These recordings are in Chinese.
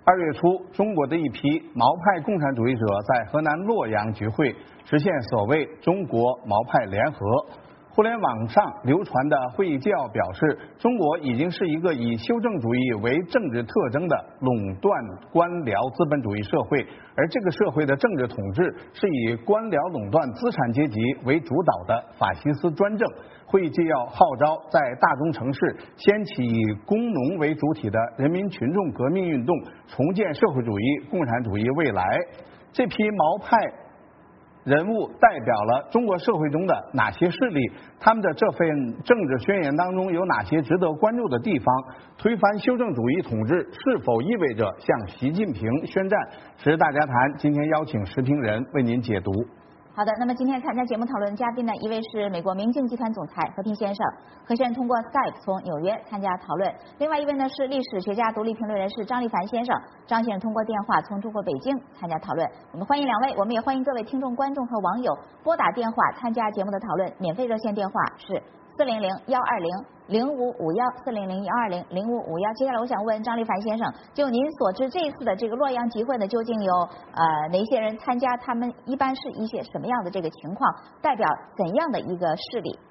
月初，中国的一批毛派共产主义者在河南洛阳聚会，实现所谓中国毛派联合。互联网上流传的会议纪要表示，中国已经是一个以修正主义为政治特征的垄断官僚资本主义社会，而这个社会的政治统治是以官僚垄断资产阶级为主导的法西斯专政。会议纪要号召在大中城市掀起以工农为主体的人民群众革命运动，重建社会主义、共产主义未来。这批毛派人物代表了中国社会中的哪些势力？他们的这份政治宣言当中有哪些值得关注的地方？推翻修正主义统治是否意味着向习近平宣战？时事大家谈今天邀请时评人为您解读。 好的，那么今天参加节目讨论的嘉宾呢，一位是美国明镜集团总裁何平先生，何先生通过 Skype 从纽约参加讨论；另外一位呢是历史学家、独立评论人士张立凡先生，张先生通过电话从中国北京参加讨论。我们欢迎两位，我们也欢迎各位听众、观众和网友拨打电话参加节目的讨论，免费热线电话是400-120-0551，400-120-0551。接下来我想问张立凡先生，就您所知，这一次的这个洛阳集会呢，究竟有哪些人参加？他们一般是一些什么样的这个情况？代表怎样的一个势力？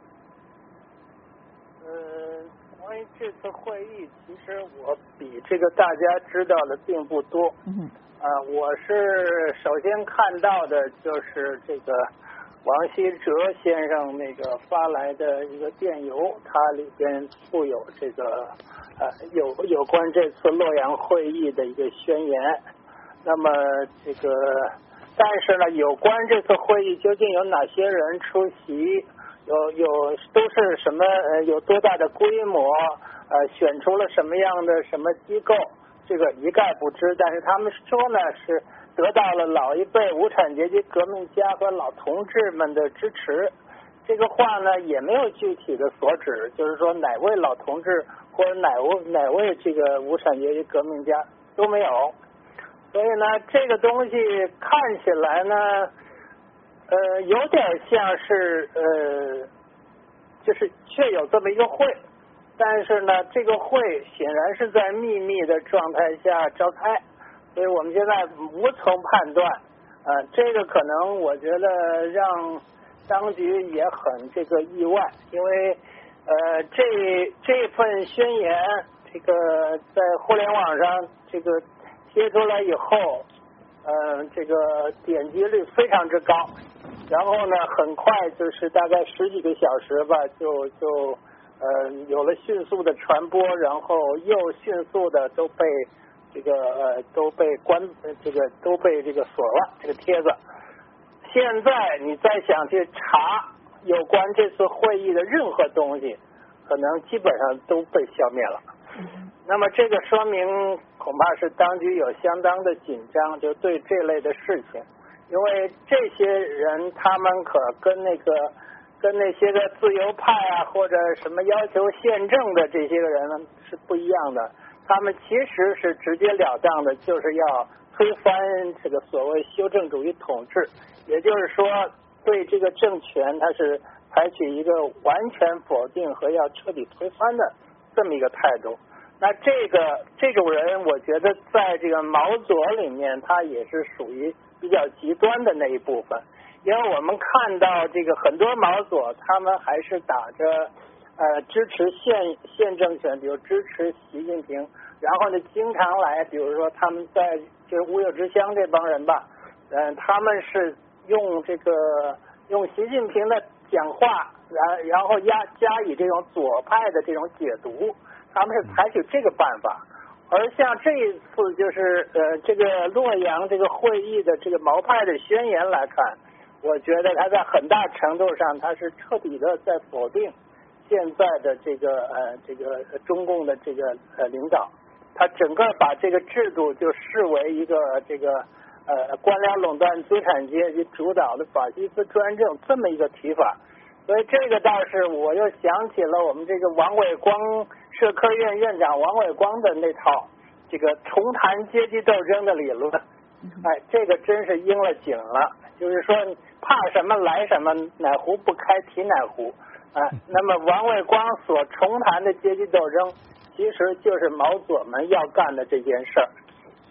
关于这次会议，其实我比这个大家知道的并不多。我是首先看到的就是这个王希哲先生那个发来的一个电邮，它里边附有这个有关这次洛阳会议的一个宣言。那么这个，但是呢，有关这次会议究竟有哪些人出席，都是什么有多大的规模，选出了什么样的什么机构，这个一概不知。但是他们说呢是得到了老一辈无产阶级革命家和老同志们的支持。这个话呢也没有具体的所指，就是说哪位老同志或者哪位这个无产阶级革命家都没有。所以呢，这个东西看起来呢，有点像是就是确有这么一个会，但是呢，这个会显然是在秘密的状态下召开。所以我们现在无从判断，这个可能我觉得让当局也很这个意外，因为这份宣言，这个在互联网上这个贴出来以后，这个点击率非常之高，然后呢，很快就是大概10几个小时吧，就有了迅速的传播，然后又迅速的都被都被锁了这个帖子。现在你再想去查有关这次会议的任何东西，可能基本上都被消灭了。那么这个说明恐怕是当局有相当的紧张，就对这类的事情，因为这些人他们可跟那些个自由派啊，或者什么要求宪政的这些个人呢是不一样的。他们其实是直截了当的，就是要推翻这个所谓修正主义统治，也就是说对这个政权它是采取一个完全否定和要彻底推翻的这么一个态度。那这种人，我觉得在这个毛左里面，他也是属于比较极端的那一部分。因为我们看到这个很多毛左，他们还是打着支持现政权，比如支持习近平，然后呢经常来，比如说他们在就是乌有之乡这帮人吧，他们是用习近平的讲话，然后加以这种左派的这种解读，他们是采取这个办法。而像这一次就是这个洛阳这个会议的这个毛派的宣言来看，我觉得他在很大程度上他是彻底的在否定现在的这个中共的这个领导，他整个把这个制度就视为一个这个官僚垄断资产阶级主导的法西斯专政这么一个提法。所以这个倒是我又想起了我们这个王伟光社科院院长王伟光的那套这个重谈阶级斗争的理论。这个真是应了景了，就是说怕什么来什么，哪壶不开提哪壶。那么王伟光所重谈的阶级斗争，其实就是毛左们要干的这件事儿。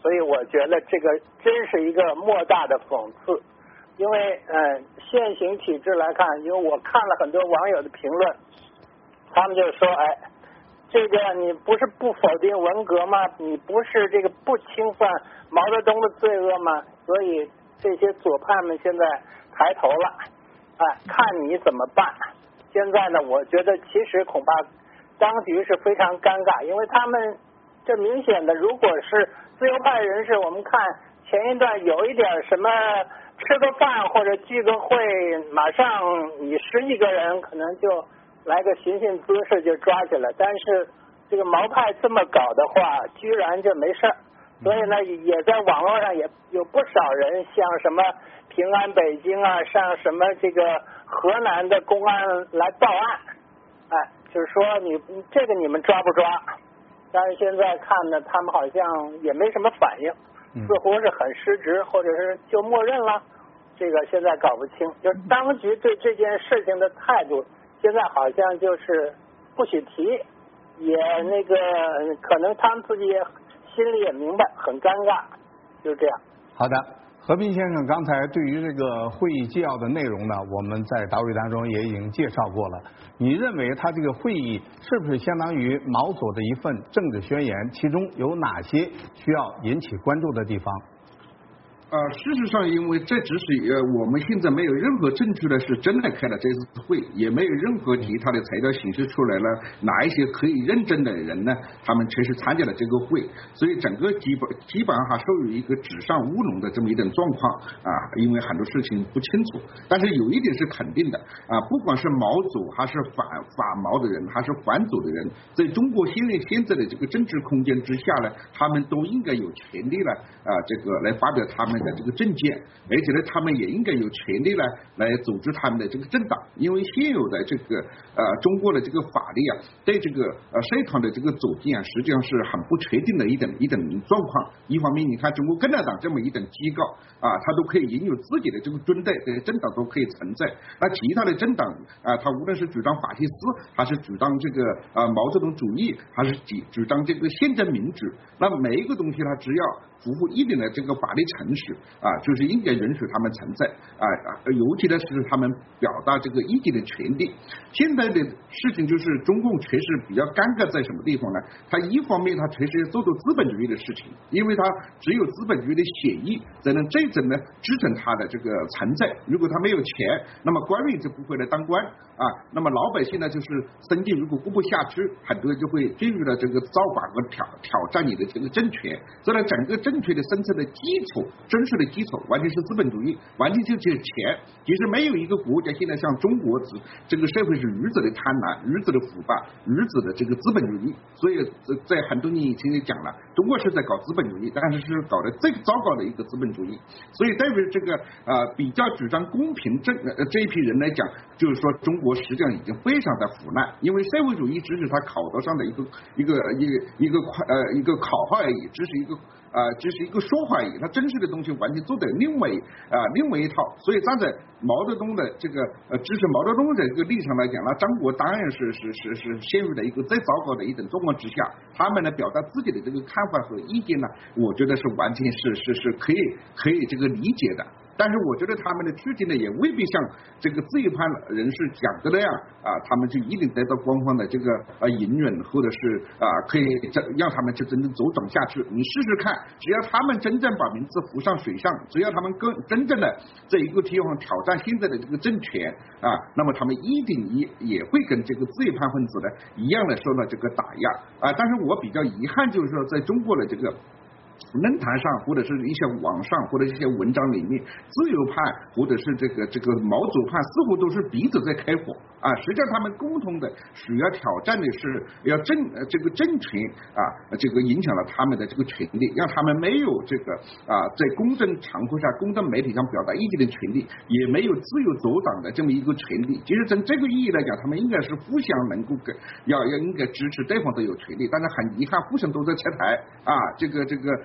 所以我觉得这个真是一个莫大的讽刺。因为现行体制来看，因为我看了很多网友的评论，他们就说，这个你不是不否定文革吗？你不是这个不侵犯毛泽东的罪恶吗？所以这些左派们现在抬头了，看你怎么办。现在呢，我觉得其实恐怕当局是非常尴尬，因为他们这明显的，如果是自由派人士，我们看前一段有一点什么吃个饭或者聚个会，马上你10几个人可能就来个寻衅滋事就抓起来，但是这个毛派这么搞的话，居然就没事儿。所以呢，也在网络上也有不少人像什么平安北京啊，上什么这个河南的公安来报案，就是说你们抓不抓？但是现在看呢，他们好像也没什么反应，似乎是很失职，或者是就默认了。这个现在搞不清，就是当局对这件事情的态度，现在好像就是不许提，也那个可能他们自己也心里也明白，很尴尬，就这样。 好的，和平先生刚才对于这个会议纪要的内容呢，我们在导语当中也已经介绍过了。你认为他这个会议是不是相当于毛左的一份政治宣言？其中有哪些需要引起关注的地方？ 事实上，因为这只是我们现在没有任何证据的是真的开了这次会，也没有任何其他的材料显示出来了哪一些可以认证的人呢，他们确实参加了这个会，所以整个基本上还属于一个纸上乌龙的这么一种状况因为很多事情不清楚。但是有一点是肯定的不管是毛左还是反毛的人，还是反左的人，在中国现在的这个政治空间之下呢，他们都应该有权利呢这个来发表他们的这个政见，而且呢，他们也应该有权利呢来组织他们的这个政党，因为现有的这个中国的这个法律对这个社团的这个组建实际上是很不确定的一种状况。一方面，你看中国共产党这么一种机构它都可以拥有自己的这个军队，这个政党都可以存在。那其他的政党它无论是主张法西斯，还是主张这个毛泽东主义，还是主张这个宪政民主，那每一个东西它只要符合一定的这个法律程序就是应该允许他们存在尤其的是他们表达这个意见的权利。现在的事情就是中共确实比较尴尬在什么地方呢？他一方面他确实要做资本主义的事情，因为他只有资本主义的协议才能真正的支撑他的这个存在。如果他没有钱，那么官员就不会来当官那么老百姓呢就是生计如果过不下去，很多人就会进入了这个造反和挑战你的这个政权。所以整个政权的生存的基础，真实的基础完全是资本主义，完全就是钱。其实没有一个国家现在像中国这个社会是如此的贪婪，如此的腐败，如此的这个资本主义。所以在很多年以前就讲了，中国是在搞资本主义，但是是搞的最糟糕的一个资本主义。所以对于这个比较主张公平这一批人来讲，就是说中国实际上已经非常的腐烂，因为社会主义只是他考得上的一个考号而已，只是一个说法而已，他真实的东西完全做的另外一套。所以站在毛泽东的这个支持毛泽东的这个立场来讲，那中国当然是陷入了一个最糟糕的一种状况之下。他们呢表达自己的这个看法和意见呢，我觉得是完全是可以这个理解的。但是我觉得他们的处境呢，也未必像这个自由派人士讲的那样他们就一定得到官方的这个允允，或者是可以让他们就真正走转下去。你试试看，只要他们真正把名字浮上水上，只要他们真正的在一个地方挑战现在的这个政权那么他们一定也会跟这个自由派分子呢一样的受到这个打压但是我比较遗憾就是说，在中国的这个论坛上，或者是一些网上，或者一些文章里面，自由派或者是这个毛左派似乎都是彼此在开火实际上他们共同的主要挑战的是要这个政权这个影响了他们的这个权利，让他们没有这个在公正场合下、公正媒体上表达意见的权利，也没有自由走党的这么一个权利。其实从这个意义来讲，他们应该是互相能够应该支持对方都有权利，但是很遗憾，互相都在拆台这个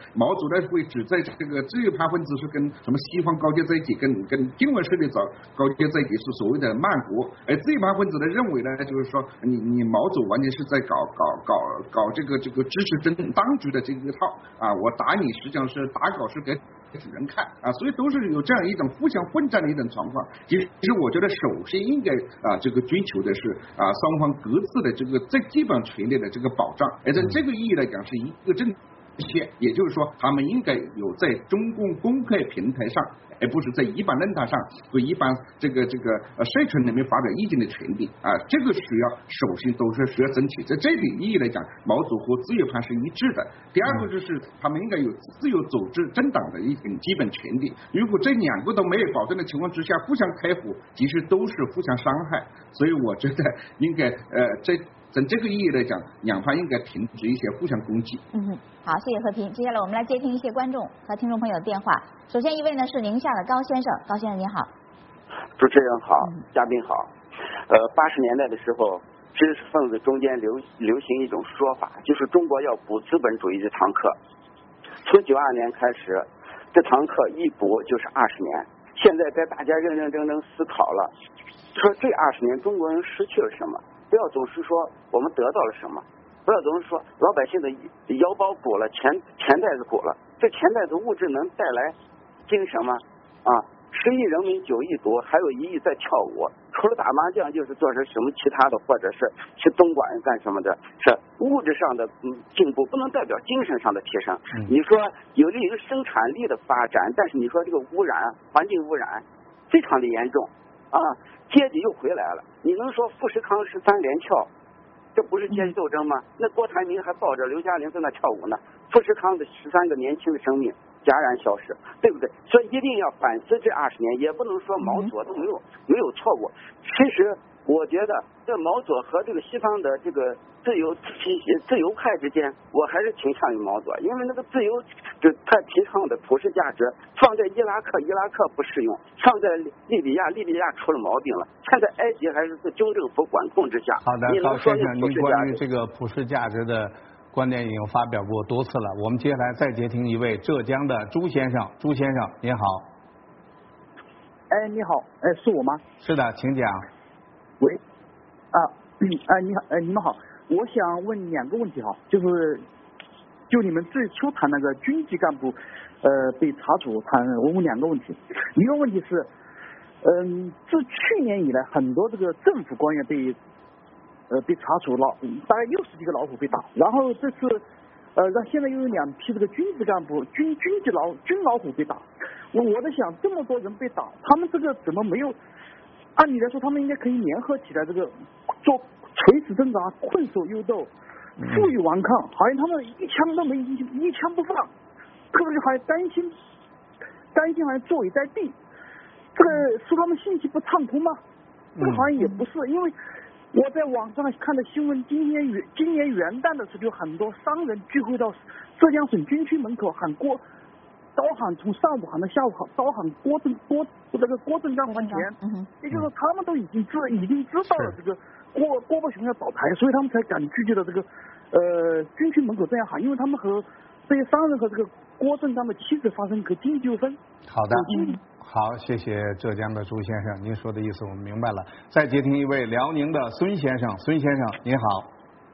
毛主呢会指在这个自由派分子是跟什么西方高阶在一起，跟境外势力高阶在一起，是所谓的慢国。而自由派分子呢认为呢，就是说你毛主完全是在搞这个支持当局的这个套啊，我打你实际上是打稿是给主人看啊，所以都是有这样一种互相混战的一种状况。其实我觉得首先应该这个追求的是双方各自的这个最基本权利的这个保障，而在这个意义来讲是一个正线，也就是说他们应该有在中共公开平台上，而不是在一般论坛上和一般这个社群里面发表意见的权利啊，这个首先都是需要争取。在这个意义来讲，毛主和自由派是一致的。第二个就是他们应该有自由组织政党的一种基本权利。如果这两个都没有保证的情况之下，互相开火，其实都是互相伤害。所以我觉得应该从这个意义来讲，两方应该停止一些互相攻击。 好，谢谢和平。接下来我们来接听一些观众和听众朋友的电话。首先一位呢是宁夏的高先生，高先生您好。 主持人好，嘉宾好。80年代的时候，知识分子中间流行一种说法，就是中国要补资本主义这堂课。从92年开始，这堂课一补就是20年。现在在大家认认真真思考了，说这20年中国人失去了什么？不要总是说我们得到了什么，不要总是说老百姓的腰包鼓了，钱袋子鼓了，这钱袋子物质能带来精神吗？10亿人民9亿多，还有1亿在跳舞，除了打麻将就是做成什么其他的，或者是去东莞干什么的，是物质上的进步不能代表精神上的提升。你说有利于生产力的发展，但是你说这个污染，环境污染非常的严重阶级又回来了。你能说富士康13连跳，这不是阶级斗争吗？那郭台铭还抱着刘嘉玲在那跳舞呢，富士康的13个年轻的生命戛然消失，对不对？所以一定要反思这20年，也不能说毛左都没有错误。其实我觉得这毛左和这个西方的这个自由派之间，我还是倾向于毛左，因为那个自由就他提倡的普世价值放在伊拉克不适用，放在利比亚出了毛病了，现在埃及还是在军政府管控之下。 好的，高先生，您关于这个普世价值的观点已经发表过多次了。我们接下来再接听一位浙江的朱先生，朱先生您好。 你好，是我吗？ 是的，请讲。 喂，你好，你们好，我想问2个问题哈，就你们最初谈那个军级干部被查处，我问2个问题。一个问题是，自去年以来，很多这个政府官员被查处了，大概60几个老虎被打，然后这次现在又有2批这个军级干部军老虎被打。我在想，这么多人被打，他们这个怎么没有？按理来说，他们应该可以联合起来，这个做垂死挣扎、困守幽斗、负隅顽抗，好像他们一枪都没一枪不放，特别是还担心好像坐以待毙，这个说他们信息不畅通吗？这个好像也不是，因为我在网上看的新闻，今年元旦的时候，就很多商人聚会到浙江省军区门口高喊，从上午喊到下午高喊郭正刚还钱，也就是说他们都已经知道了这个郭伯雄要倒台，所以他们才敢聚集到这个军区门口这样喊，因为他们和这些商人和这个郭正刚的妻子发生个经济纠纷。 好的，好，谢谢浙江的朱先生，您说的意思我们明白了。再接听一位辽宁的孙先生，孙先生您好。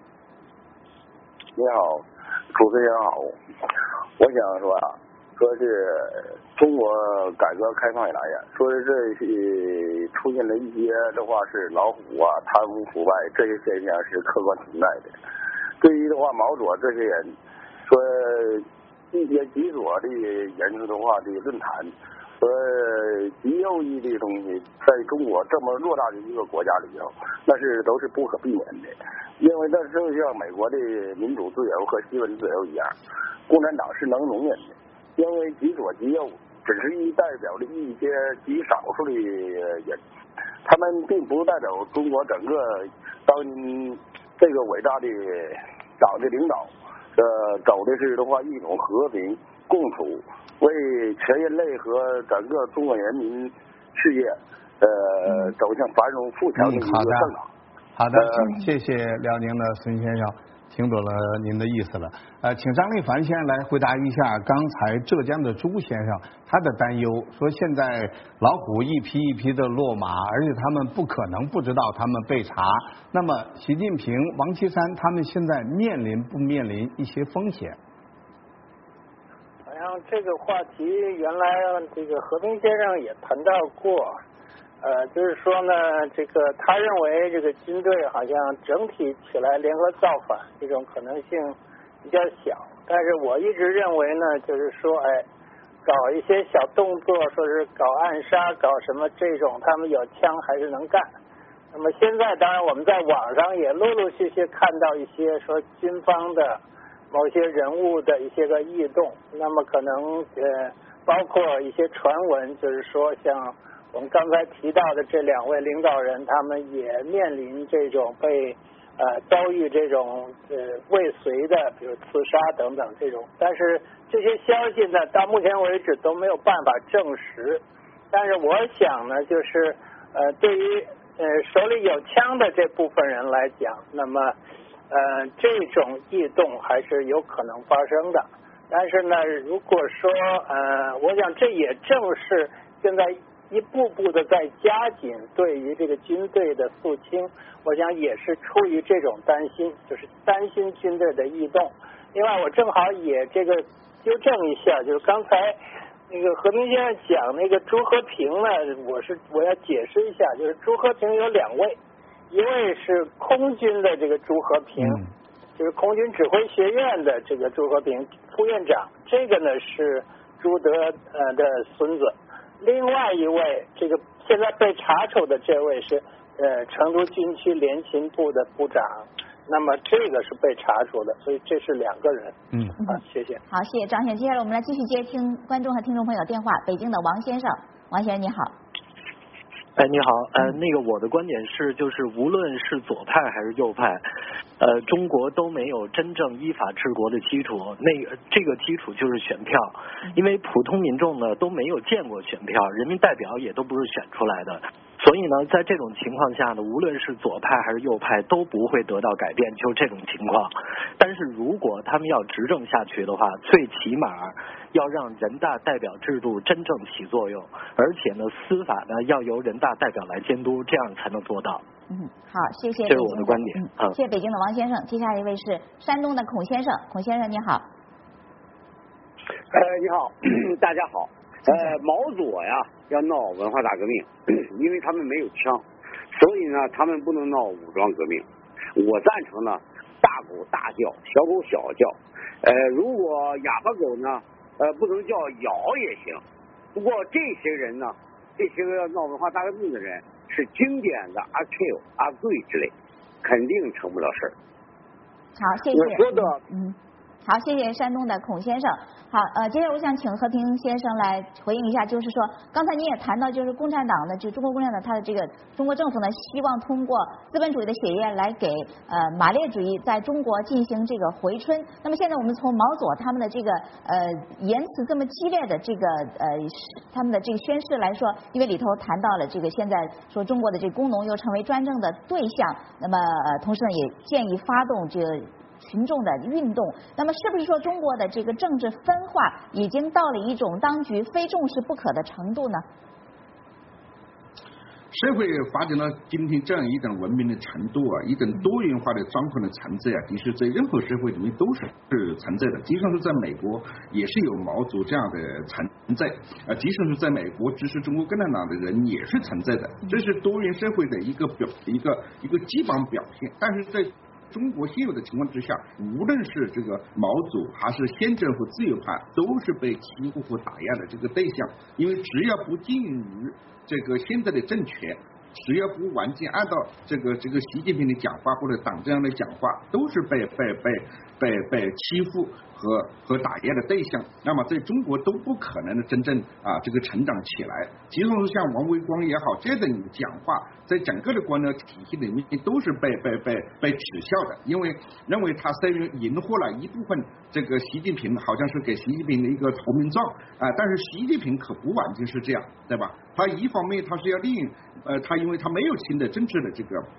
你好，主持人好，我想说是中国改革开放以来呀，说是这出现了一些的话是老虎贪污腐败这些现象是客观存在的。对于的话毛左这些人说一些极左的言论的话的论坛和极右翼的东西，在中国这么偌大的一个国家里头，那是都是不可避免的，因为那就像美国的民主自由和新闻自由一样，共产党是能容忍的。因为极左极右只是代表了一些极少数的人，他们并不代表中国整个当这个伟大的党的领导走的是的话一种和平共处，为全人类和整个中国人民事业走向繁荣富强的一个政党。 好的，谢谢辽宁的孙先生。 听懂了您的意思了。请张立凡先生来回答一下刚才浙江的朱先生他的担忧，说现在老虎一批一批的落马，而且他们不可能不知道他们被查。那么习近平、王岐山他们现在面临不面临一些风险？ 好像这个话题原来这个和平先生也谈到过。就是说呢，这个他认为这个军队好像整体起来联合造反这种可能性比较小，但是我一直认为呢，就是说，搞一些小动作，说是搞暗杀，搞什么这种，他们有枪还是能干。那么现在当然我们在网上也陆陆续续看到一些说军方的某些人物的一些个异动，那么可能包括一些传闻，就是说像我们刚才提到的这2位领导人，他们也面临这种被遭遇这种未遂的，比如刺杀等等这种。但是这些消息呢，到目前为止都没有办法证实。但是我想呢，就是对于手里有枪的这部分人来讲，那么这种异动还是有可能发生的。但是呢，如果说我想这也正是现在一步步的在加紧对于这个军队的肃清，我想也是出于这种担心，就是担心军队的异动。另外我正好也这个纠正一下，就是刚才那个和平先生讲那个朱和平呢，我要解释一下，就是朱和平有2位，一位是空军的这个朱和平，就是空军指挥学院的这个朱和平副院长，这个呢是朱德的孙子。另外一位，这个现在被查处的这位是成都军区联勤部的部长，那么这个是被查处的，所以这是2个人。谢谢。 好，谢谢张先生。接下来我们来继续接听观众和听众朋友电话。北京的王先生，王先生你好。 你好，那个我的观点是，就是无论是左派还是右派，中国都没有真正依法治国的基础。这个基础就是选票，因为普通民众呢都没有见过选票，人民代表也都不是选出来的。所以呢，在这种情况下呢，无论是左派还是右派都不会得到改变，就这种情况。但是如果他们要执政下去的话，最起码要让人大代表制度真正起作用，而且呢，司法呢要由人大代表来监督，这样才能做到。 好，谢谢。 这是我的观点。 谢谢北京的王先生。接下来一位是山东的孔先生，孔先生你好。 你好，大家好。毛左呀要闹文化大革命，因为他们没有枪，所以呢他们不能闹武装革命。我赞成呢大狗大叫，小狗小叫。如果哑巴狗呢不能叫咬也行。不过这些人呢，这些个要闹文化大革命的人是经典的阿 Q 阿贵之类，肯定成不了事儿。 好，谢谢。 我说的好，谢谢山东的孔先生。好，接下来我想请和平先生来回应一下，就是说，刚才您也谈到，就是共产党的，就中国共产党，它的这个中国政府呢，希望通过资本主义的血液来给马列主义在中国进行这个回春。那么现在我们从毛左他们的这个言辞这么激烈的这个他们的这个宣誓来说，因为里头谈到了这个现在说中国的这个工农又成为专政的对象，那么同时呢也建议发动这个群众的运动，那么是不是说中国的这个政治分化已经到了一种当局非重视不可的程度呢？ 社会发展到今天这样一种文明的程度啊，一种多元化的状况的存在啊，其实在任何社会里面都是存在的。即使是在美国，也是有毛左这样的存在啊，即使是在美国支持中国共产党的人也是存在的。这是多元社会的一个基本表现。但是在中国现有的情况之下，无论是这个毛左还是宪政和自由派，都是被欺负和打压的这个对象。因为只要不近于这个现在的政权，只要不完全按照这个习近平的讲话或者党这样的讲话，都是被欺负和打压的对象。那么在中国都不可能的真正这个成长起来。其实像王维光也好，这种讲话在整个的官僚体系里面都是被耻笑的，因为认为他虽然赢获了一部分这个习近平，好像是给习近平的一个投名状但是习近平可不完全是这样，对吧？他一方面他是要利用他因为他没有新的政治的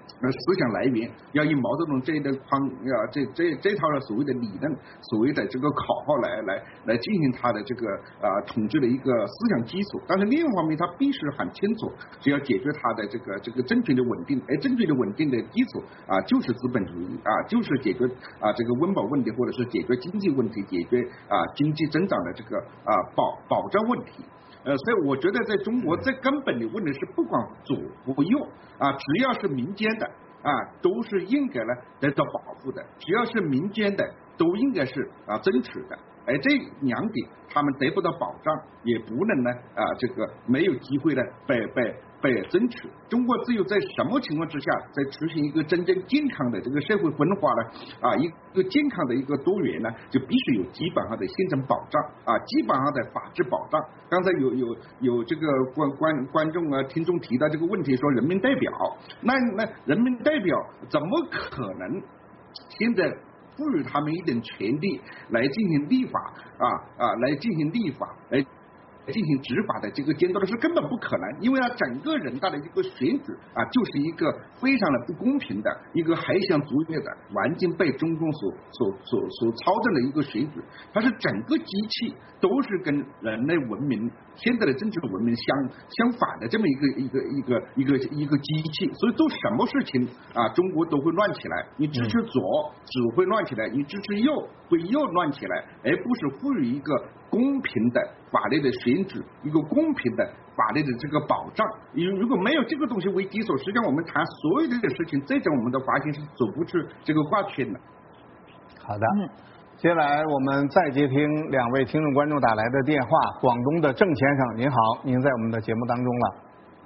思想来源，要以毛泽东这一的框这套的所谓的理论，所谓的这个口号来进行他的这个统治的一个思想基础。但是另一方面，他必须很清楚，是要解决他的这个政权的稳定，而政权的稳定的基础就是资本主义就是解决这个温饱问题，或者是解决经济问题，解决经济增长的这个保障问题。所以我觉得在中国最根本的问题是，不管左或右只要是民间的都是应该呢得到保护的，只要是民间的都应该是争取的。而这两点他们得不到保障，也不能呢这个没有机会呢被争取。中国只有在什么情况之下，在实行一个真正健康的这个社会分化呢一个健康的一个多元呢，就必须有基本上的宪政保障基本上的法治保障。刚才有这个观众听众提到这个问题，说人民代表，那人民代表怎么可能现在赋予他们一点权利来进行立法来进行立法来进行执法的这个监督的是根本不可能，因为整个人大的一个选举就是一个非常的不公平的一个还想逐越的完全被中共所操纵的一个选举，它是整个机器都是跟人类文明现在的政治文明相反的这么一个机器，所以做什么事情中国都会乱起来，你支持左只会乱起来，你支持右会又乱起来，而不是赋予一个公平的法律的选举，一个公平的法律的这个保障。如果没有这个东西为基础，实际上我们谈所有的事情，这种我们的发现是走不出这个挂圈的。 好的，接下来我们再接听2位听众观众打来的电话。广东的郑先生，您好，您在我们的节目当中了。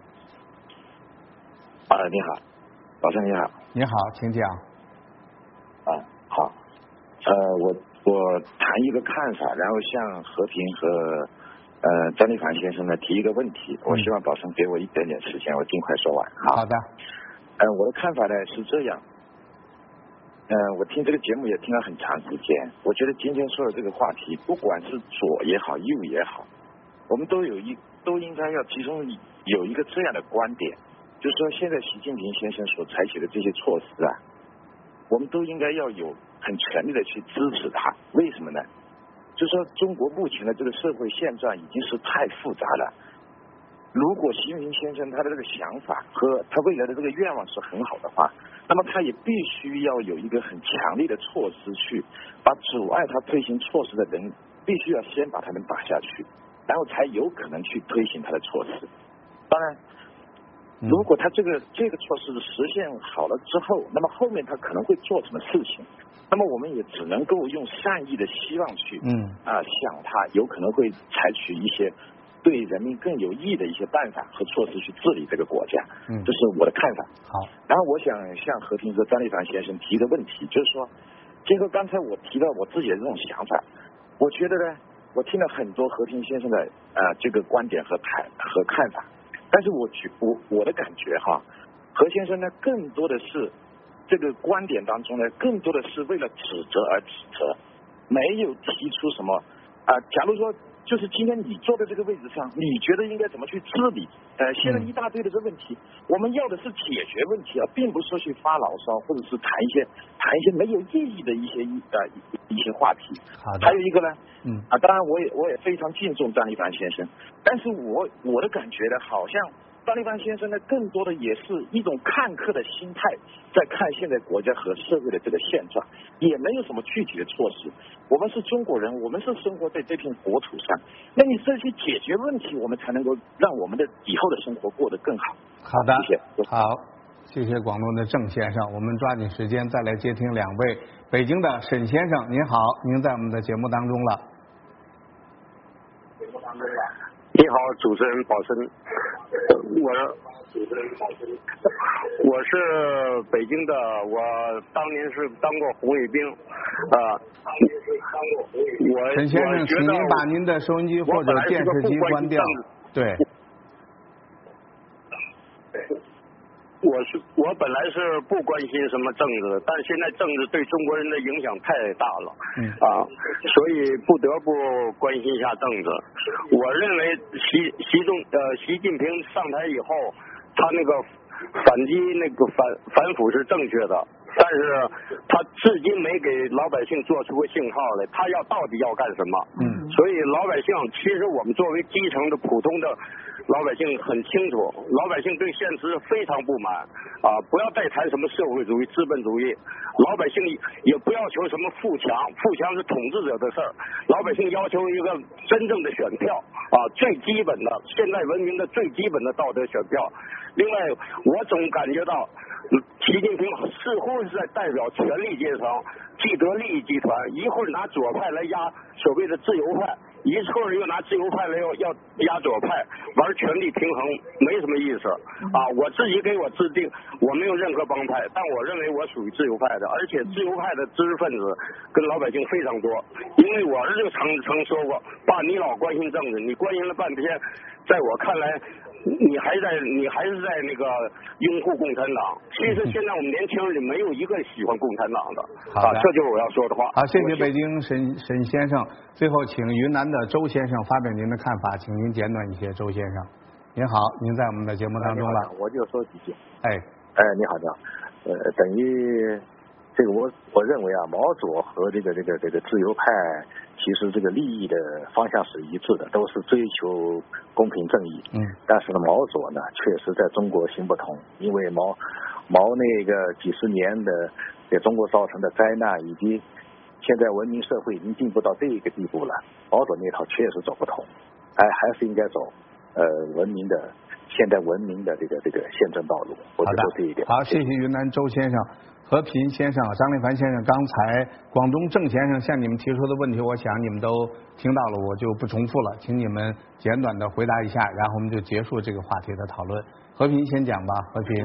你好，老师你好。 你好，请讲。 好，我谈一个看法，然后向和平和张立凡先生呢提一个问题，我希望保存给我一点点时间，我尽快说完。 好的。 我的看法呢是这样，我听这个节目也听了很长时间，我觉得今天说的这个话题，不管是左也好，右也好，我们都应该要其中有一个这样的观点，就是说现在习近平先生所采取的这些措施我们都应该要有很全力的去支持他。为什么呢？就是说中国目前的这个社会现状已经是太复杂了，如果习近平先生他的这个想法和他未来的这个愿望是很好的话，那么他也必须要有一个很强力的措施去把阻碍他推行措施的人必须要先把他们打下去，然后才有可能去推行他的措施。当然如果他这个措施实现好了之后，那么后面他可能会做什么事情，那么我们也只能够用善意的希望去想他有可能会采取一些对人民更有益的一些办法和措施去治理这个国家，这是我的看法。 好， 然后我想向和平和张立凡先生提一个问题，就是说结合刚才我提到我自己的这种想法，我觉得呢，我听了很多和平先生的这个观点和看法，但是我的感觉何先生呢更多的是这个观点当中呢，更多的是为了指责而指责，没有提出什么假如说就是今天你坐在这个位置上，你觉得应该怎么去治理？现在一大堆的这问题，我们要的是解决问题并不是说去发牢骚，或者是谈一些没有意义的一些话题。 好的。 还有一个呢，当然我也非常敬重张立凡先生，但是我的感觉呢，好像张立凡先生呢，更多的也是一种看客的心态，在看现在国家和社会的这个现状，也没有什么具体的措施。我们是中国人，我们是生活在这片国土上，那你这些解决问题，我们才能够让我们的以后的生活过得更好。 好的， 谢谢。 好，谢谢广东的郑先生。我们抓紧时间再来接听2位。北京的沈先生，您好，您在我们的节目当中了。 你好，主持人宝生，我是北京的，我当年是当过红卫兵沈先生，请您把您的收音机或者电视机关掉。对。 我本来是不关心什么政治，但现在政治对中国人的影响太大了所以不得不关心一下政治。我认为习近平上台以后，他那个反击那个反腐是正确的，但是他至今没给老百姓做出个信号来，他到底要干什么？所以老百姓其实我们作为基层的普通的老百姓很清楚，老百姓对现实非常不满啊！不要再谈什么社会主义、资本主义，老百姓也不要求什么富强，富强是统治者的事儿，老百姓要求一个真正的选票啊，最基本的现代文明的最基本的道德选票。另外，我总感觉到习近平似乎是在代表权力阶层、既得利益集团，一会儿拿左派来压所谓的自由派，一会儿又拿自由派来要压左派，玩权力平衡，没什么意思啊！我自己给我制定，我没有任何帮派，但我认为我属于自由派的，而且自由派的知识分子跟老百姓非常多。因为我儿子曾说过，爸，你老关心政治，你关心了半天，在我看来。你还是在那个拥护共产党。其实现在我们年轻人里没有一个喜欢共产党的。 好的， 这就是我要说的话。 好，谢谢北京沈先生。最后，请云南的周先生发表您的看法，请您简短一些。周先生，您好，您在我们的节目当中了。 我就说几句。 你好，等于这个我认为啊，毛左和这个自由派其实这个利益的方向是一致的，都是追求公平正义。但是呢，毛左呢确实在中国行不通，因为毛那个几十年的给中国造成的灾难，以及现在文明社会已经进步到这一个地步了，毛左那套确实走不通，还是应该走文明的现代文明的这个宪政道路。我就说这一点。 好，谢谢云南周先生。和平先生、张立凡先生，刚才广东郑先生向你们提出的问题，我想你们都听到了，我就不重复了，请你们简短的回答一下，然后我们就结束这个话题的讨论。和平先讲吧，和平。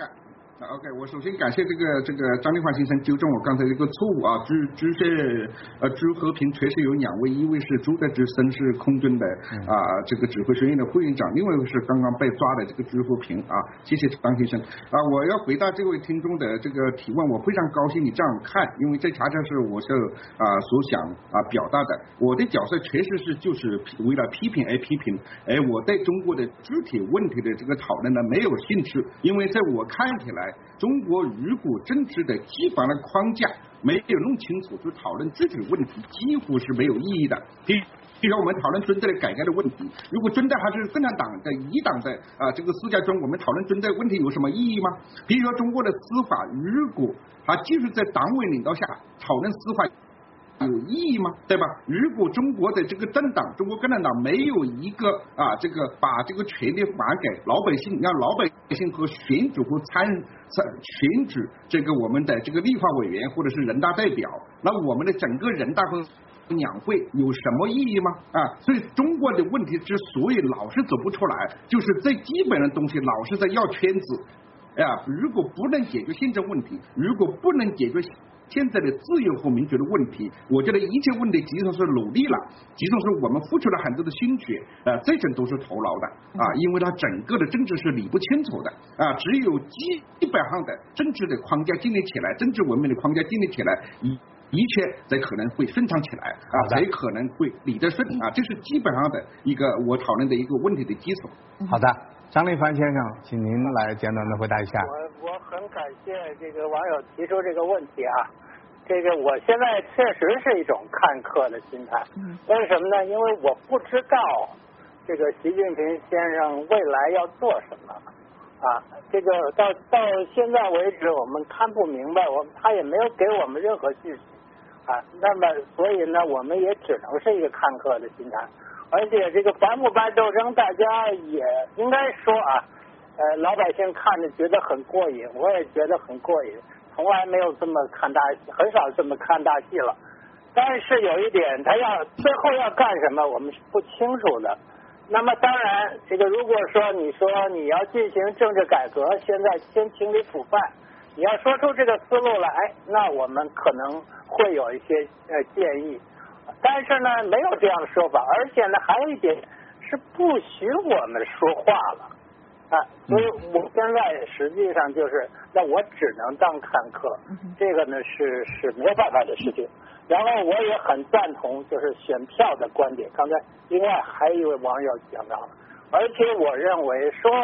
OK， 我首先感谢这个张立焕先生纠正我刚才这个错误啊，朱和平确实有两位，一位是朱德之森是空军的这个指挥学院的副院长，另外一位是刚刚被抓的这个朱和平啊，谢谢张先生啊。我要回答这位听众的这个提问，我非常高兴你这样看，因为这恰恰是我所想表达的。我的角色确实是就是为了批评而批评，而我对中国的具体问题的这个讨论呢没有兴趣，因为在我看起来。中国如果政治的基本的框架没有弄清楚，就讨论具体问题几乎是没有意义的。比如我们讨论军队的改革的问题，如果军队还是共产党的一党的这个思想中，我们讨论军队问题有什么意义吗？比如说中国的司法，如果还继续在党委领导下讨论司法。有意义吗？对吧？如果中国的这个政党，中国共产党没有一个这个把这个权利还给老百姓，让老百姓和选举和选举这个我们的这个立法委员或者是人大代表，那我们的整个人大和两会有什么意义吗？所以中国的问题之所以老是走不出来，就是最基本的东西老是在绕圈子。如果不能解决宪政问题，如果不能解决现在的自由和民主的问题，我觉得一切问题即使是努力了，即使是我们付出了很多的心血，这种都是徒劳的因为它整个的政治是理不清楚的只有基本上的政治的框架建立起来，政治文明的框架建立起来，一切才可能会顺畅起来才可能会理得顺这是基本上的一个我讨论的一个问题的基础。 好的，张立凡先生，请您来简短的回答一下。 我很感谢这个网友提出这个问题这个我现在确实是一种看客的心态，为什么呢？因为我不知道这个习近平先生未来要做什么这个到现在为止我们看不明白，他也没有给我们任何信息那么所以呢，我们也只能是一个看客的心态。而且这个反腐败斗争，大家也应该说老百姓看着觉得很过瘾，我也觉得很过瘾，从来没有这么看大戏，很少这么看大戏了。但是有一点，他最后要干什么，我们是不清楚的。那么当然，这个如果说你要进行政治改革，现在先清理腐败，你要说出这个思路来，那我们可能会有一些建议。但是呢，没有这样的说法，而且呢，还有一点是不许我们说话了所以我现在实际上就是，那我只能当看客，这个呢是没有办法的事情。然后我也很赞同就是选票的观点，刚才另外还有一位网友讲到了，而且我认为说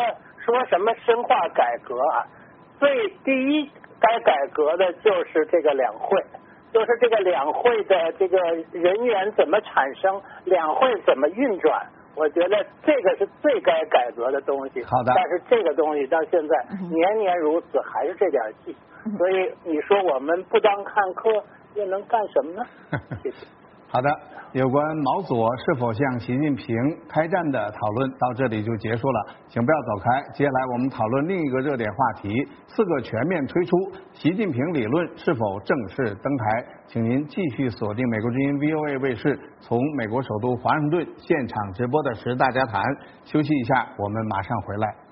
说什么深化改革啊，第一该改革的就是这个两会，就是这个两会的这个人员怎么产生，两会怎么运转。我觉得这个是最该改革的东西。 好的。 但是这个东西到现在年年如此，还是这点戏。所以你说我们不当看客，又能干什么呢？谢谢。 好的，有关毛左是否向习近平开战的讨论到这里就结束了，请不要走开。接下来我们讨论另一个热点话题，4个全面推出，习近平理论是否正式登台？请您继续锁定美国之音 VOA 卫视，从美国首都华盛顿现场直播的时大家谈。休息一下，我们马上回来。